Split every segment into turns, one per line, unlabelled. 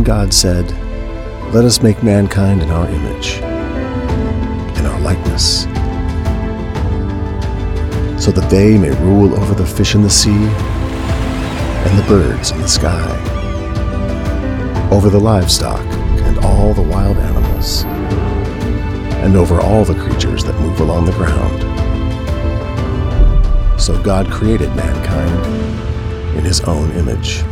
God said, "Let us make mankind in our image, in our likeness, so that they may rule over the fish in the sea and the birds in the sky, over the livestock and all the wild animals, and over all the creatures that move along the ground." So God created mankind in his own image.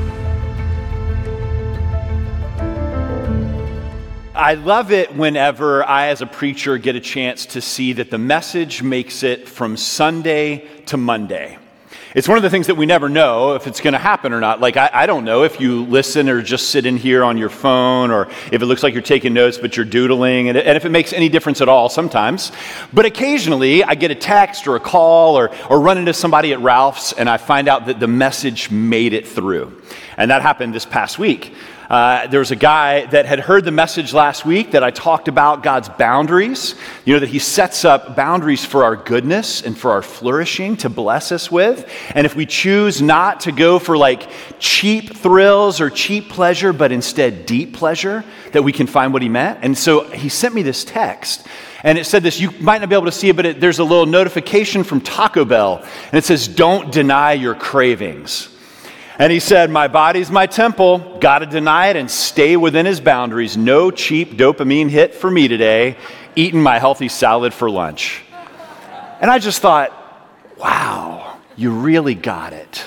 I love it whenever I, as a preacher, get a chance to see that the message makes it from Sunday to Monday. It's one of the things that we never know if it's going to happen or not. Like, I don't know if you listen or just sit in here on your phone, or if it looks like you're taking notes but you're doodling, and if it makes any difference at all sometimes. But occasionally I get a text or a call or run into somebody at Ralph's and I find out that the message made it through. And that happened this past week. There was a guy that had heard the message last week that I talked about God's boundaries, that he sets up boundaries for our goodness and for our flourishing to bless us with. And if we choose not to go for like cheap thrills or cheap pleasure, but instead deep pleasure, that we can find what he meant. And so he sent me this text. And it said this, you might not be able to see it, but there's a little notification from Taco Bell. And it says, "Don't deny your cravings." And he said, "My body's my temple, gotta deny it and stay within his boundaries. No cheap dopamine hit for me today, eating my healthy salad for lunch." And I just thought, wow, you really got it,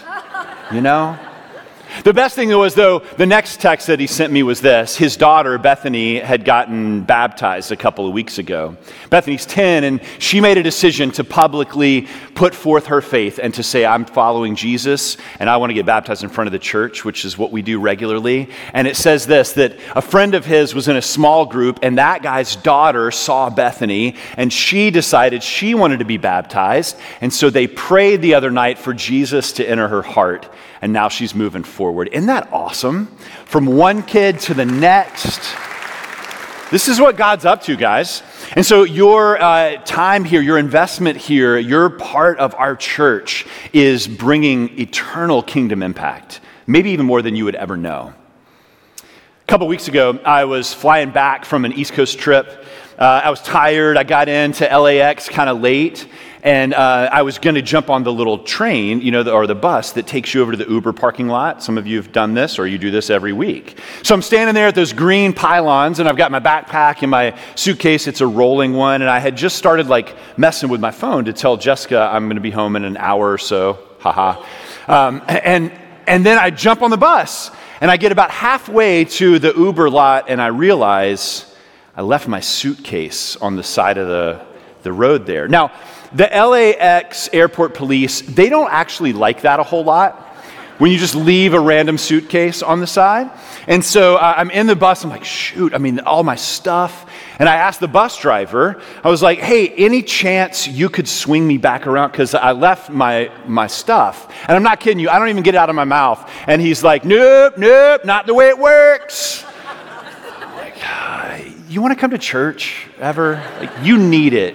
The best thing was, though, the next text that he sent me was this. His daughter, Bethany, had gotten baptized a couple of weeks ago. Bethany's 10, and she made a decision to publicly put forth her faith and to say, "I'm following Jesus, and I want to get baptized in front of the church," which is what we do regularly. And it says this, that a friend of his was in a small group, and that guy's daughter saw Bethany, and she decided she wanted to be baptized. And so they prayed the other night for Jesus to enter her heart. And now she's moving forward. Isn't that awesome? From one kid to the next. This is what God's up to, guys. And so your time here, your investment here, your part of our church is bringing eternal kingdom impact. Maybe even more than you would ever know. A couple weeks ago, I was flying back from an East Coast trip. I was tired. I got into LAX kind of late. And I was going to jump on the little train, or the bus that takes you over to the Uber parking lot. Some of you have done this, or you do this every week. So I'm standing there at those green pylons, and I've got my backpack and my suitcase. It's a rolling one. And I had just started messing with my phone to tell Jessica I'm going to be home in an hour or so. Haha. And then I jump on the bus, and I get about halfway to the Uber lot, and I realize I left my suitcase on the side of the road there. Now, the LAX airport police, they don't actually like that a whole lot, when you just leave a random suitcase on the side. And so I'm in the bus, I'm like, shoot, all my stuff. And I asked the bus driver, I was like, "Hey, any chance you could swing me back around? Because I left my stuff." And I'm not kidding you, I don't even get it out of my mouth. And he's like, nope, not the way it works. I'm like, you want to come to church ever? You need it.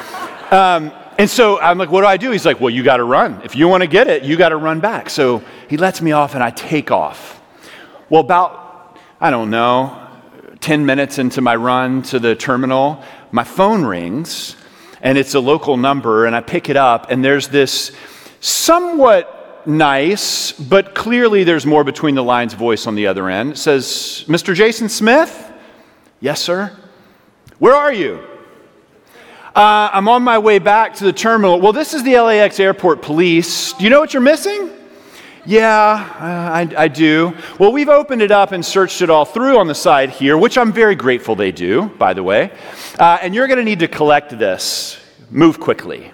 And so I'm like, "What do?" He's like, "Well, you got to run. If you want to get it, you got to run back." So he lets me off and I take off. Well, about, 10 minutes into my run to the terminal, my phone rings and it's a local number, and I pick it up, and there's this somewhat nice, but clearly there's more between the lines voice on the other end. It says, "Mr. Jason Smith?" "Yes, sir." "Where are you?" "I'm on my way back to the terminal." "Well, this is the LAX airport police. Do you know what you're missing?" "Yeah, I do." "Well, we've opened it up and searched it all through on the side here," which I'm very grateful they do, by the way. "And you're going to need to collect this. Move quickly."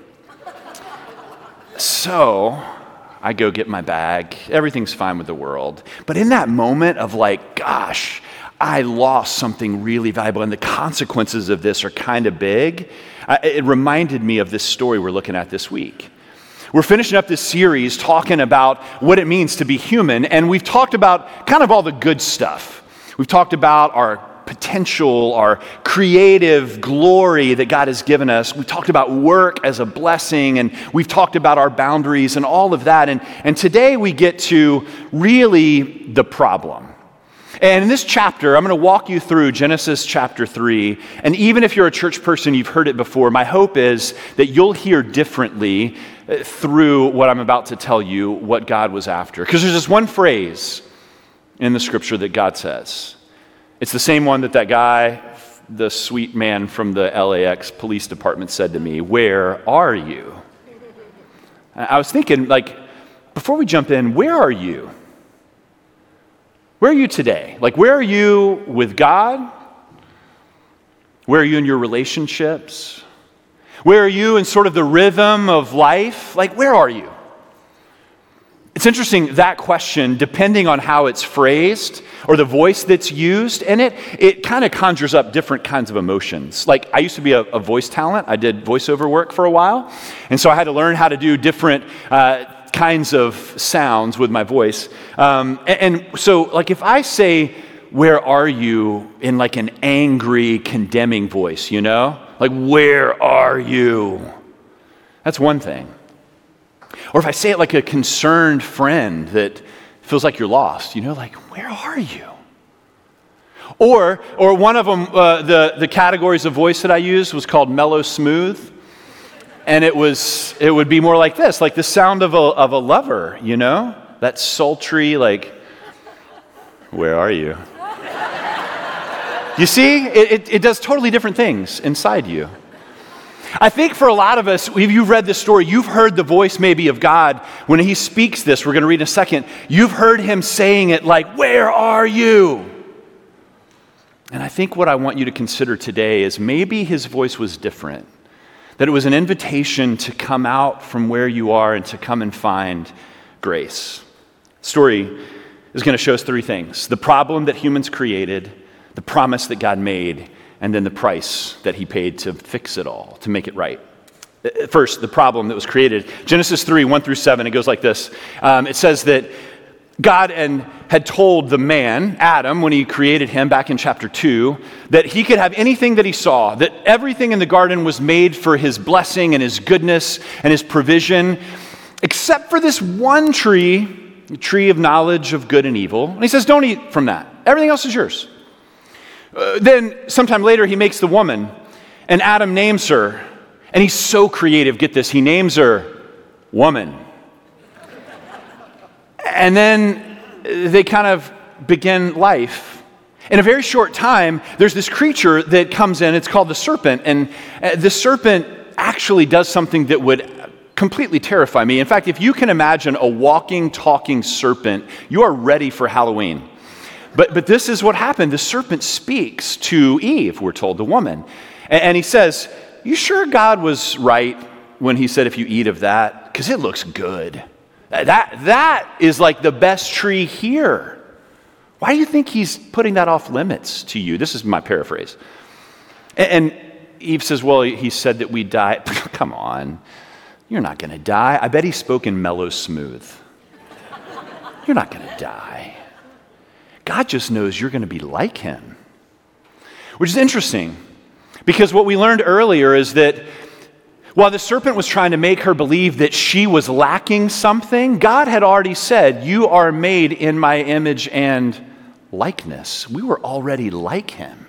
So I go get my bag. Everything's fine with the world. But in that moment of gosh, I lost something really valuable, and the consequences of this are kind of big, it reminded me of this story we're looking at this week. We're finishing up this series talking about what it means to be human, and we've talked about kind of all the good stuff. We've talked about our potential, our creative glory that God has given us. We talked about work as a blessing, and we've talked about our boundaries and all of that. And today we get to really the problem. And in this chapter, I'm going to walk you through Genesis chapter 3. And even if you're a church person, you've heard it before, my hope is that you'll hear differently through what I'm about to tell you what God was after. Because there's this one phrase in the scripture that God says. It's the same one that guy, the sweet man from the LAX police department said to me, "Where are you?" I was thinking, before we jump in, where are you? Where are you today? Where are you with God? Where are you in your relationships? Where are you in sort of the rhythm of life? Where are you? It's interesting, that question, depending on how it's phrased or the voice that's used in it, it kind of conjures up different kinds of emotions. I used to be a voice talent. I did voiceover work for a while. And so I had to learn how to do different kinds of sounds with my voice. And so, if I say, "Where are you?" in an angry, condemning voice, "Where are you?" That's one thing. Or if I say it like a concerned friend that feels like you're lost, "Where are you?" Or one of them, the categories of voice that I used was called mellow smooth. And it would be more like this, like the sound of a lover, that sultry, "Where are you?" You see, it does totally different things inside you. I think for a lot of us, if you've read this story, you've heard the voice maybe of God when he speaks this. We're going to read in a second. You've heard him saying it "Where are you?" And I think what I want you to consider today is maybe his voice was different. That it was an invitation to come out from where you are and to come and find grace. The story is going to show us three things: the problem that humans created, the promise that God made, and then the price that he paid to fix it all, to make it right. First, the problem that was created. Genesis 3, 1 through 7, it goes like this. It says that God had told the man, Adam, when he created him back in chapter 2, that he could have anything that he saw, that everything in the garden was made for his blessing and his goodness and his provision, except for this one tree, the tree of knowledge of good and evil. And he says, "Don't eat from that. Everything else is yours." Then sometime later, he makes the woman, and Adam names her. And he's so creative, get this, he names her Woman. And then they kind of begin life. In a very short time, there's this creature that comes in, it's called the serpent, and the serpent actually does something that would completely terrify me. In fact, if you can imagine a walking, talking serpent, you are ready for Halloween. But this is what happened. The serpent speaks to Eve, we're told, the woman. And he says, "You sure God was right when he said if you eat of that? Because it looks good. That is like the best tree here. Why do you think he's putting that off limits to you?" This is my paraphrase. And Eve says, "Well, he said that we die." Come on. You're not going to die. I bet he spoke in mellow smooth. You're not going to die. God just knows you're going to be like him. Which is interesting, because what we learned earlier is that while the serpent was trying to make her believe that she was lacking something, God had already said, "You are made in my image and likeness." We were already like him.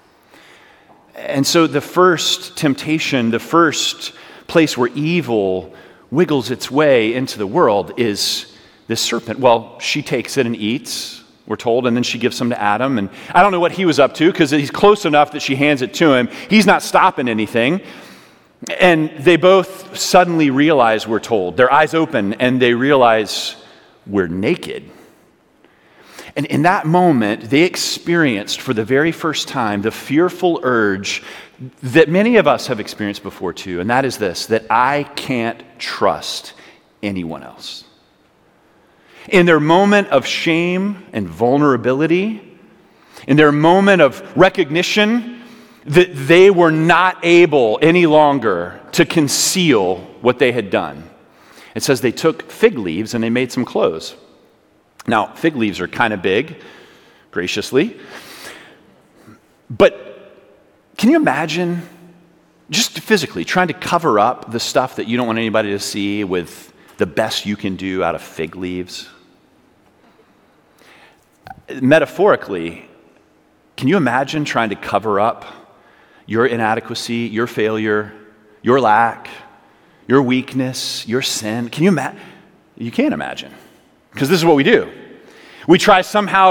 And so the first temptation, the first place where evil wiggles its way into the world is this serpent. Well, she takes it and eats, we're told, and then she gives some to Adam. And I don't know what he was up to, because he's close enough that she hands it to him. He's not stopping anything. And they both suddenly realize, we're told, their eyes open, and they realize we're naked. And in that moment, they experienced for the very first time the fearful urge that many of us have experienced before too, and that is this, that I can't trust anyone else. In their moment of shame and vulnerability, in their moment of recognition that they were not able any longer to conceal what they had done, it says they took fig leaves and they made some clothes. Now, fig leaves are kind of big, graciously, but can you imagine just physically trying to cover up the stuff that you don't want anybody to see with the best you can do out of fig leaves? Metaphorically, can you imagine trying to cover up your inadequacy, your failure, your lack, your weakness, your sin? Can you imagine? You can't imagine, because this is what we do. We try somehow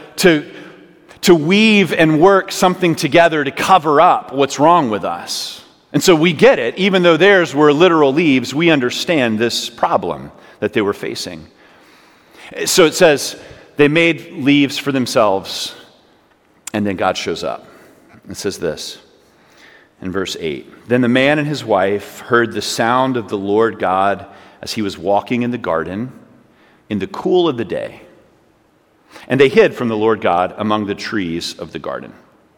to weave and work something together to cover up what's wrong with us. And so we get it. Even though theirs were literal leaves, we understand this problem that they were facing. So it says they made leaves for themselves, and then God shows up. It says this in verse 8. Then the man and his wife heard the sound of the Lord God as he was walking in the garden in the cool of the day. And they hid from the Lord God among the trees of the garden.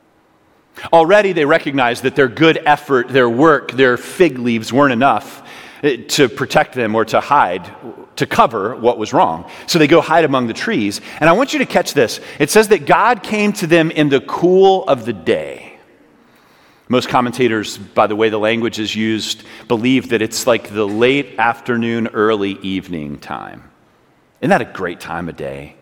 Already they recognized that their good effort, their work, their fig leaves weren't enough to protect them or to hide, to cover what was wrong. So they go hide among the trees. And I want you to catch this. It says that God came to them in the cool of the day. Most commentators, by the way the language is used, believe that it's like the late afternoon, early evening time. Isn't that a great time of day?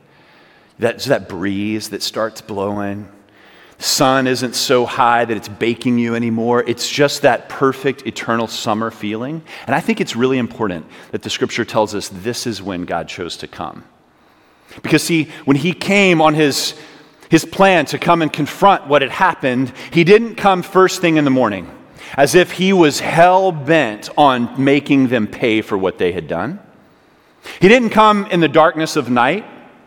That breeze that starts blowing. Sun isn't so high that it's baking you anymore. It's just that perfect eternal summer feeling. And I think it's really important that the scripture tells us this is when God chose to come. Because see, when he came on his plan to come and confront what had happened, he didn't come first thing in the morning, as if he was hell-bent on making them pay for what they had done. He didn't come in the darkness of night,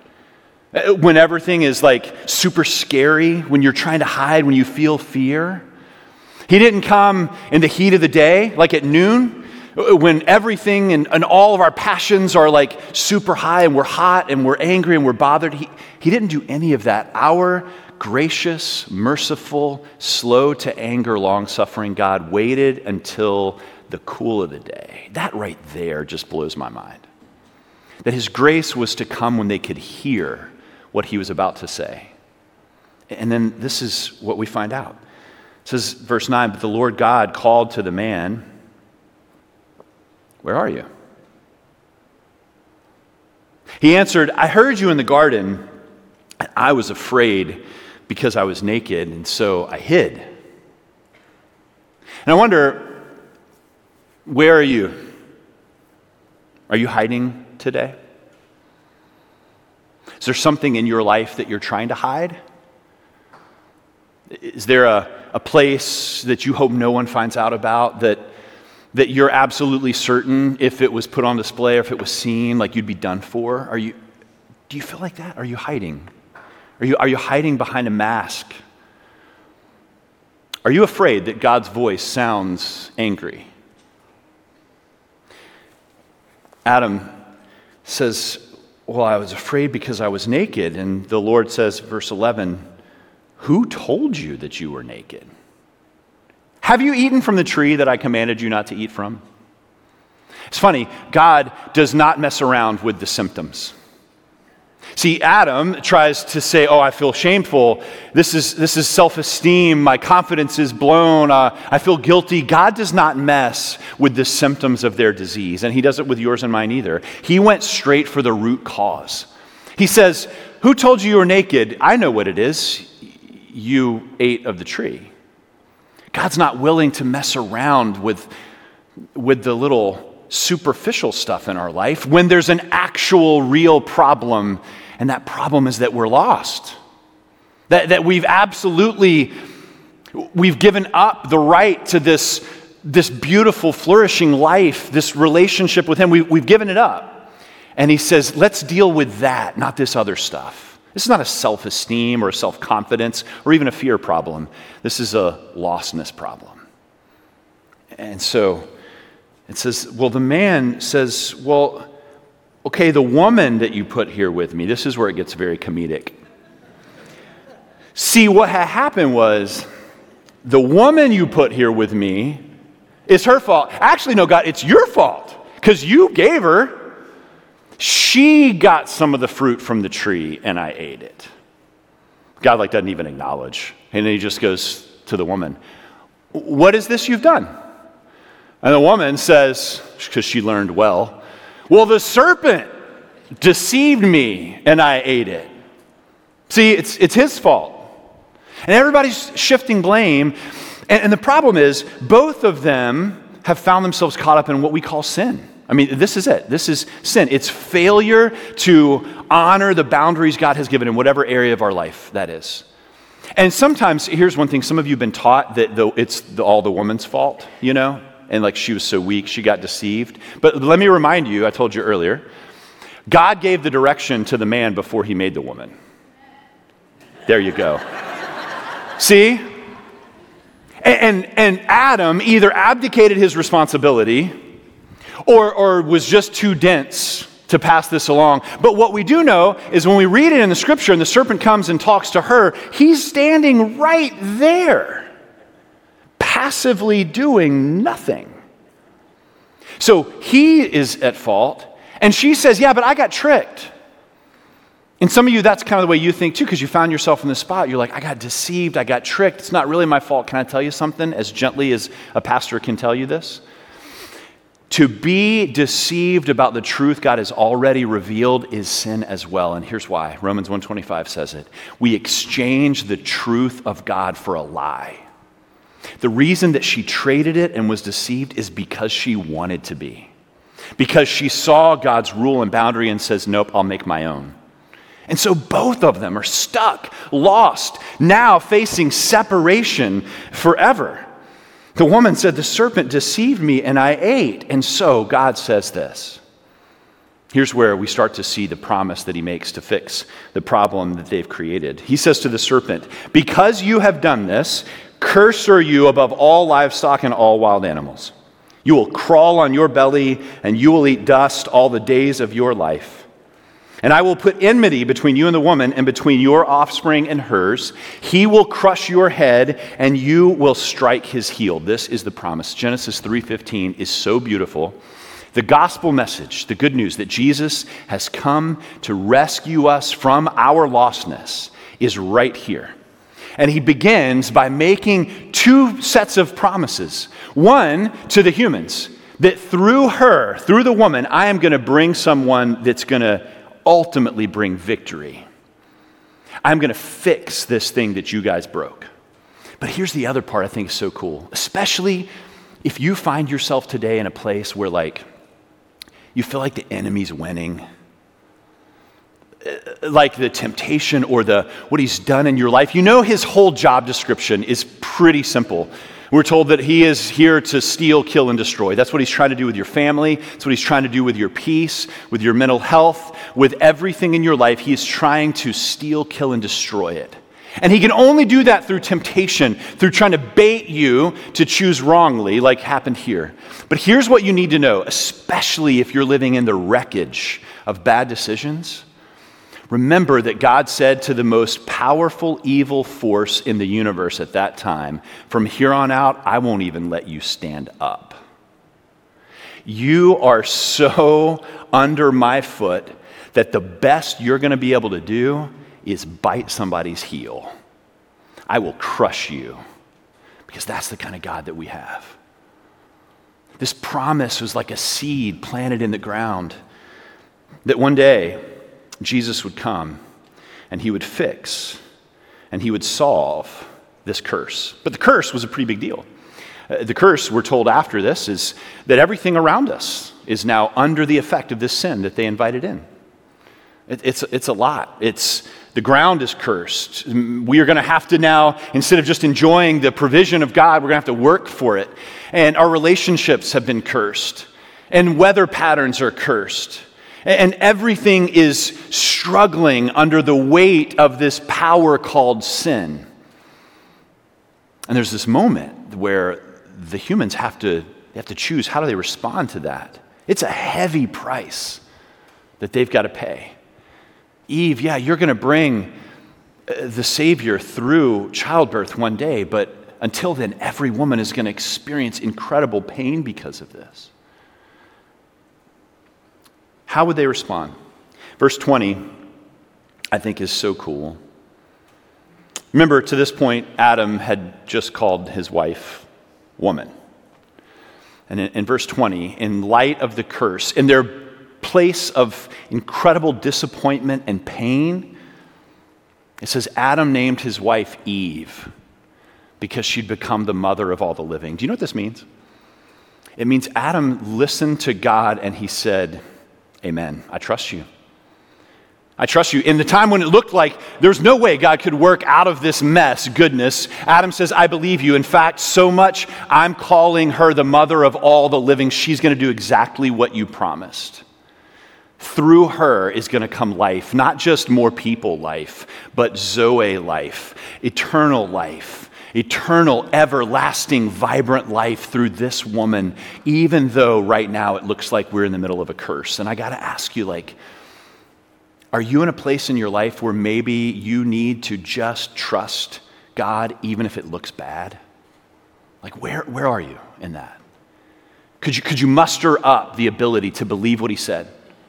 when everything is like super scary, when you're trying to hide, when you feel fear. He didn't come in the heat of the day, like at noon, when everything and all of our passions are like super high and we're hot and we're angry and we're bothered. He didn't do any of that. Our gracious, merciful, slow to anger, long-suffering God waited until the cool of the day. That right there just blows my mind. That his grace was to come when they could hear what he was about to say. And then this is what we find out. It says, verse 9, but the Lord God called to the man, where are you? He answered, I heard you in the garden, and I was afraid because I was naked, and so I hid. And I wonder, where are you? Are you hiding today? Is there something in your life that you're trying to hide? Is there a place that you hope no one finds out about, that you're absolutely certain if it was put on display or if it was seen, like you'd be done for? Do you feel like that? Are you hiding? Are you hiding behind a mask? Are you afraid that God's voice sounds angry? Adam says, well, I was afraid because I was naked. And the Lord says, verse 11, who told you that you were naked? Have you eaten from the tree that I commanded you not to eat from? It's funny, God does not mess around with the symptoms. See, Adam tries to say, oh, I feel shameful. This is self-esteem. My confidence is blown. I feel guilty. God does not mess with the symptoms of their disease, and he doesn't with yours and mine either. He went straight for the root cause. He says, who told you were naked? I know what it is. You ate of the tree. God's not willing to mess around with the little superficial stuff in our life when there's an actual real problem, and that problem is that we're lost. That we've given up the right to this beautiful, flourishing life, this relationship with him. We've given it up. And he says, let's deal with that, not this other stuff. This is not a self-esteem or a self-confidence or even a fear problem. This is a lostness problem. And so it says, well, the man says, well, okay, the woman that you put here with me, this is where it gets very comedic. See, what had happened was the woman you put here with me is her fault. Actually, no, God, it's your fault because you gave her. She got some of the fruit from the tree and I ate it. God doesn't even acknowledge. And then he just goes to the woman, what is this you've done? And the woman says, because she learned well, the serpent deceived me and I ate it. See, it's his fault. And everybody's shifting blame. And the problem is, both of them have found themselves caught up in what we call sin. I mean, this is it. This is sin. It's failure to honor the boundaries God has given in whatever area of our life that is. And sometimes, here's one thing, some of you have been taught that it's all the woman's fault, and like she was so weak, she got deceived. But let me remind you, I told you earlier, God gave the direction to the man before he made the woman. There you go. See? And Adam either abdicated his responsibility or was just too dense to pass this along. But what we do know is when we read it in the scripture and the serpent comes and talks to her, he's standing right there, passively doing nothing. So he is at fault, and she says, yeah, but I got tricked. And some of you, that's kind of the way you think too, because you found yourself in this spot. You're like, I got deceived, I got tricked. It's not really my fault. Can I tell you something as gently as a pastor can tell you this? To be deceived about the truth God has already revealed is sin as well. And here's why. Romans 1:25 says it. We exchange the truth of God for a lie. The reason that she traded it and was deceived is because she wanted to be. Because she saw God's rule and boundary and says, nope, I'll make my own. And so both of them are stuck, lost, now facing separation forever. The woman said, the serpent deceived me and I ate. And so God says this. Here's where we start to see the promise that he makes to fix the problem that they've created. He says to the serpent, because you have done this, cursed are you above all livestock and all wild animals. You will crawl on your belly and you will eat dust all the days of your life. And I will put enmity between you and the woman and between your offspring and hers. He will crush your head and you will strike his heel. This is the promise. Genesis 3:15 is so beautiful. The gospel message, the good news that Jesus has come to rescue us from our lostness is right here. And he begins by making two sets of promises. One to the humans, that through her, through the woman, I am going to bring someone that's going to ultimately bring victory. I'm going to fix this thing that you guys broke. But here's the other part I think is so cool, especially if you find yourself today in a place where you feel like the enemy's winning, like the temptation or what he's done in your life. His whole job description is pretty simple. We're told that he is here to steal, kill, and destroy. That's what he's trying to do with your family. That's what he's trying to do with your peace, with your mental health, with everything in your life. He is trying to steal, kill, and destroy it. And he can only do that through temptation, through trying to bait you to choose wrongly, like happened here. But here's what you need to know, especially if you're living in the wreckage of bad decisions. Remember that God said to the most powerful evil force in the universe at that time, from here on out, I won't even let you stand up. You are so under my foot that the best you're going to be able to do is bite somebody's heel. I will crush you, because that's the kind of God that we have. This promise was like a seed planted in the ground that one day Jesus would come and he would fix and he would solve this curse. But the curse was a pretty big deal. The curse, we're told after this, is that everything around us is now under the effect of this sin that they invited in. It's a lot. The ground is cursed. We are going to have to now, instead of just enjoying the provision of God, we're going to have to work for it. And our relationships have been cursed. And weather patterns are cursed. And everything is struggling under the weight of this power called sin. And there's this moment where the humans have to choose, how do they respond to that? It's a heavy price that they've got to pay. Eve, yeah, you're going to bring the Savior through childbirth one day, but until then, every woman is going to experience incredible pain because of this. How would they respond? Verse 20, I think, is so cool. Remember, to this point, Adam had just called his wife woman. And in verse 20, in light of the curse, in their place of incredible disappointment and pain, It says Adam named his wife Eve because she'd become the mother of all the living. Do you know what this means? It means Adam listened to God and he said, amen, I trust you. I trust you. In the time when it looked like there's no way God could work out of this mess goodness, Adam says, I believe you. In fact, so much, I'm calling her the mother of all the living. She's going to do exactly what you promised. Through her is going to come life, not just more people life, but Zoe life, eternal, everlasting, vibrant life through this woman, even though right now it looks like we're in the middle of a curse. And I got to ask you, are you in a place in your life where maybe you need to just trust God even if it looks bad? Where are you in that? Could you muster up the ability to believe what he said?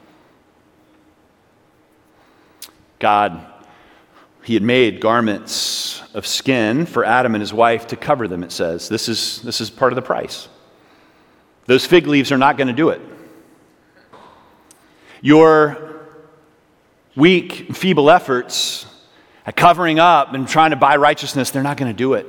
God, he had made garments of skin for Adam and his wife to cover them, it says. This is part of the price. Those fig leaves are not going to do it. Your weak, feeble efforts at covering up and trying to buy righteousness, they're not going to do it.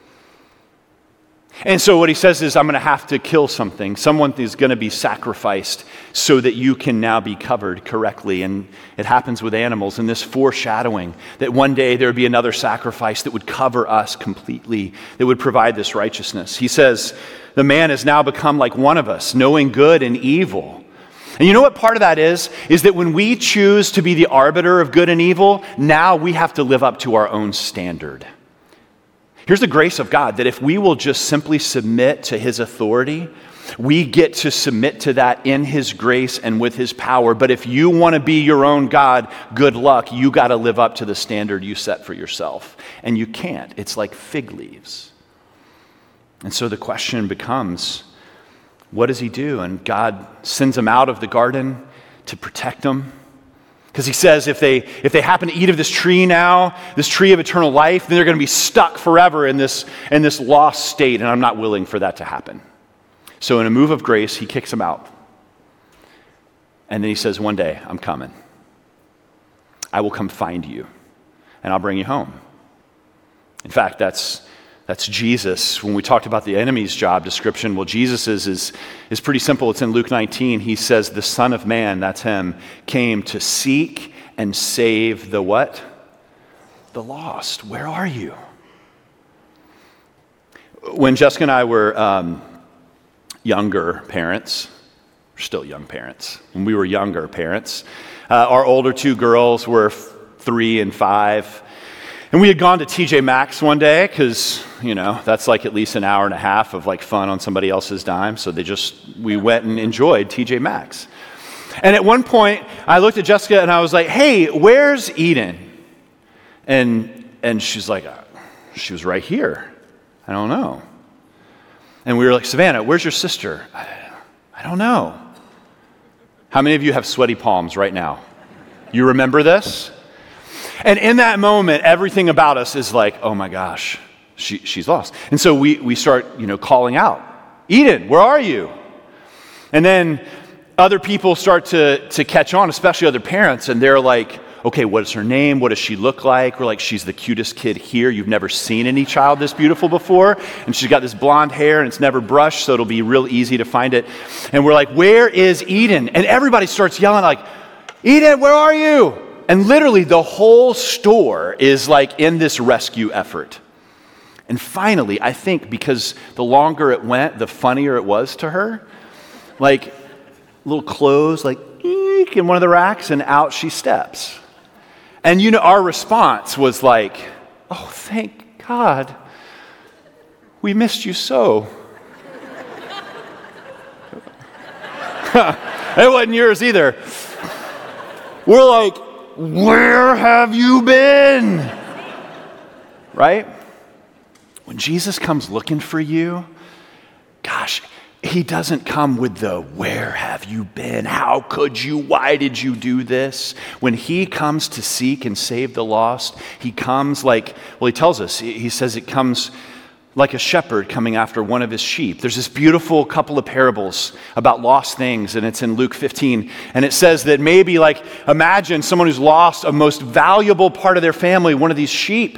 And so what he says is, I'm going to have to kill something. Someone is going to be sacrificed so that you can now be covered correctly. And it happens with animals in this foreshadowing that one day there would be another sacrifice that would cover us completely, that would provide this righteousness. He says, the man has now become like one of us, knowing good and evil. And you know what part of that is that when we choose to be the arbiter of good and evil, now we have to live up to our own standard. Here's the grace of God, that if we will just simply submit to his authority, we get to submit to that in his grace and with his power. But if you want to be your own God, good luck. You got to live up to the standard you set for yourself. And you can't. It's like fig leaves. And so the question becomes, what does he do? And God sends him out of the garden to protect them. Because he says if they happen to eat of this tree now, this tree of eternal life, then they're going to be stuck forever in this lost state, and I'm not willing for that to happen. So in a move of grace, he kicks them out. And then he says, one day, I'm coming. I will come find you, and I'll bring you home. In fact, that's Jesus. When we talked about the enemy's job description, well, Jesus's is pretty simple. It's in Luke 19. He says, the Son of Man, that's him, came to seek and save the what? The lost. Where are you? When Jessica and I were younger parents, we're still young parents. When we were younger parents, our older two girls were 3 and 5. And we had gone to TJ Maxx one day because, that's like at least an hour and a half of fun on somebody else's dime. So we went and enjoyed TJ Maxx. And at one point, I looked at Jessica and I was like, hey, where's Eden? And she's like, she was right here. I don't know. And we were like, Savannah, where's your sister? I don't know. How many of you have sweaty palms right now? You remember this? And in that moment, everything about us is like, oh my gosh, she's lost. And so we start, calling out, Eden, where are you? And then other people start to catch on, especially other parents, and they're like, okay, what is her name? What does she look like? We're like, she's the cutest kid here. You've never seen any child this beautiful before. And she's got this blonde hair and it's never brushed, so it'll be real easy to find it. And we're like, where is Eden? And everybody starts yelling like, Eden, where are you? And literally the whole store is in this rescue effort. And finally, I think because the longer it went, the funnier it was to her. Little clothes, eek, in one of the racks, and out she steps. And our response was like, oh, thank God. We missed you so. It wasn't yours either. We're like, where have you been? Right? When Jesus comes looking for you, gosh, he doesn't come with the, where have you been? How could you? Why did you do this? When he comes to seek and save the lost, he comes he tells us, he says it comes like a shepherd coming after one of his sheep. There's this beautiful couple of parables about lost things, and it's in Luke 15. And it says that maybe, like, imagine someone who's lost a most valuable part of their family, one of these sheep.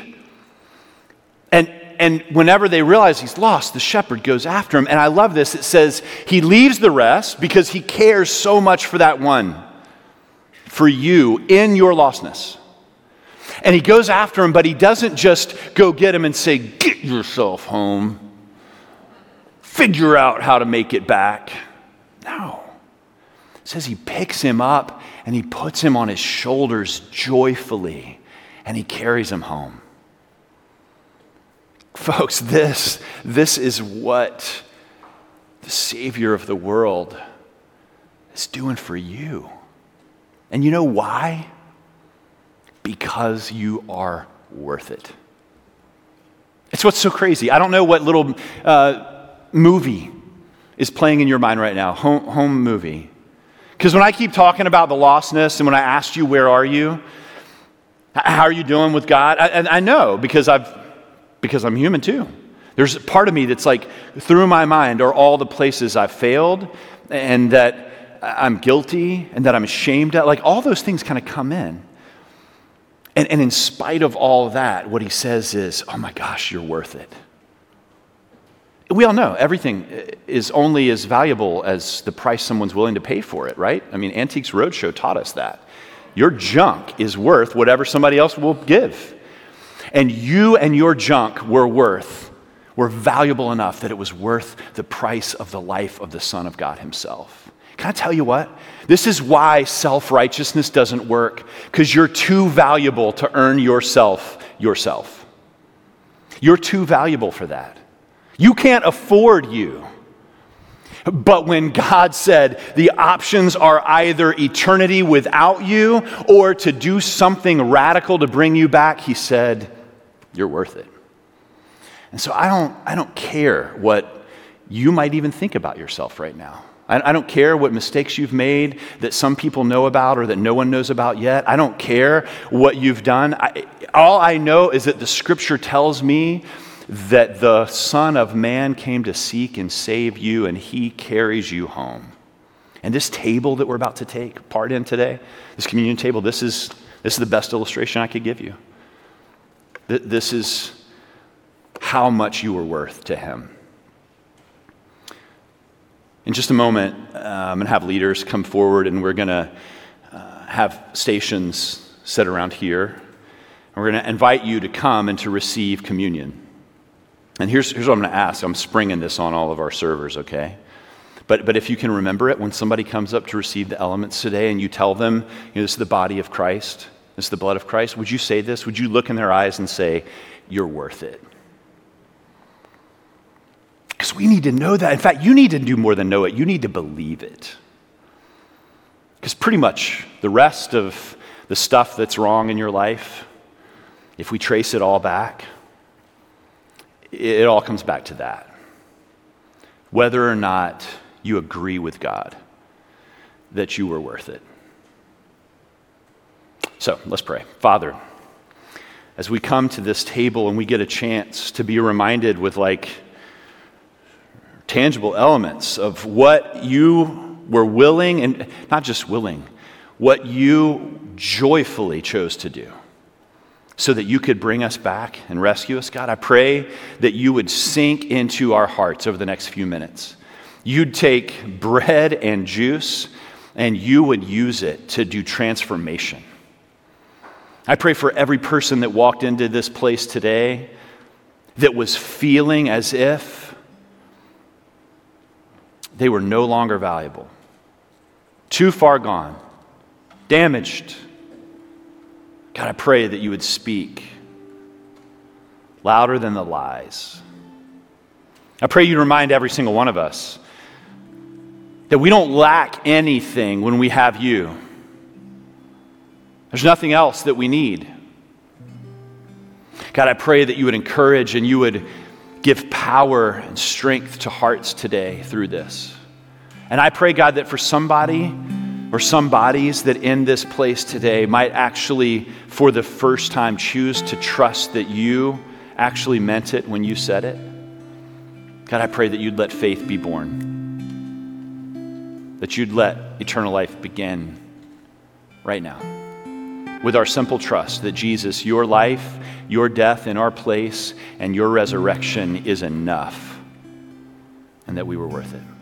And whenever they realize he's lost, the shepherd goes after him. And I love this. It says he leaves the rest because he cares so much for that one, for you in your lostness. And he goes after him, but he doesn't just go get him and say, get yourself home. Figure out how to make it back. No. It says he picks him up and he puts him on his shoulders joyfully and he carries him home. Folks, this is what the Savior of the world is doing for you. And you know why? Because you are worth it. It's what's so crazy. I don't know what little movie is playing in your mind right now, home movie. Because when I keep talking about the lostness and when I asked you, where are you? How are you doing with God? I know because I'm human too. There's a part of me that's like, through my mind are all the places I've failed and that I'm guilty and that I'm ashamed of. Like all those things kind of come in. And in spite of all that, what he says is, oh my gosh, you're worth it. We all know everything is only as valuable as the price someone's willing to pay for it, right? I mean, Antiques Roadshow taught us that. Your junk is worth whatever somebody else will give. And you and your junk were valuable enough that it was worth the price of the life of the Son of God himself. Can I tell you what? This is why self-righteousness doesn't work, because you're too valuable to earn yourself. You're too valuable for that. You can't afford you. But when God said the options are either eternity without you or to do something radical to bring you back, he said, you're worth it. And so I don't care what you might even think about yourself right now. I don't care what mistakes you've made that some people know about or that no one knows about yet. I don't care what you've done. All I know is that the scripture tells me that the Son of Man came to seek and save you, and he carries you home. And this table that we're about to take part in today, this communion table, this is the best illustration I could give you. This is how much you were worth to him. In just a moment, I'm going to have leaders come forward, and we're going to have stations set around here. And we're going to invite you to come and to receive communion. And here's what I'm going to ask. I'm springing this on all of our servers, okay? But if you can remember it, when somebody comes up to receive the elements today and you tell them, this is the body of Christ, this is the blood of Christ, would you say this? Would you look in their eyes and say, you're worth it? Because we need to know that. In fact, you need to do more than know it. You need to believe it. Because pretty much the rest of the stuff that's wrong in your life, if we trace it all back, it all comes back to that. Whether or not you agree with God that you were worth it. So let's pray. Father, as we come to this table and we get a chance to be reminded with tangible elements of what you were willing, and not just willing, what you joyfully chose to do so that you could bring us back and rescue us. God, I pray that you would sink into our hearts over the next few minutes. You'd take bread and juice and you would use it to do transformation. I pray for every person that walked into this place today that was feeling as if they were no longer valuable, too far gone, damaged. God, I pray that you would speak louder than the lies. I pray you'd remind every single one of us that we don't lack anything when we have you. There's nothing else that we need. God, I pray that you would encourage and you would give power and strength to hearts today through this. And I pray, God, that for somebody or some bodies that in this place today might actually, for the first time, choose to trust that you actually meant it when you said it. God, I pray that you'd let faith be born, that you'd let eternal life begin right now with our simple trust that Jesus, your life, your death in our place, and your resurrection is enough, and that we were worth it.